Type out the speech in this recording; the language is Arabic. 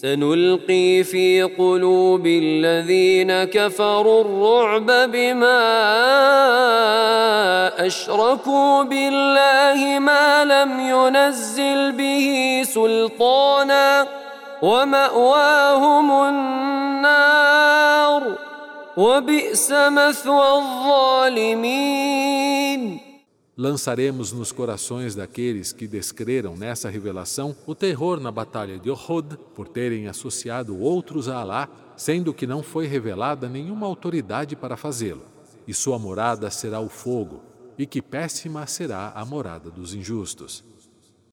سنلقي في قلوب الذين كفروا الرعب بما أشركوا بالله ما لم ينزل به سلطانا ومأواهم النار وبئس مثوى الظالمين. Lançaremos nos corações daqueles que descreram nessa revelação o terror na batalha de Uhud por terem associado outros a Alá, sendo que não foi revelada nenhuma autoridade para fazê-lo. E sua morada será o fogo, e que péssima será a morada dos injustos.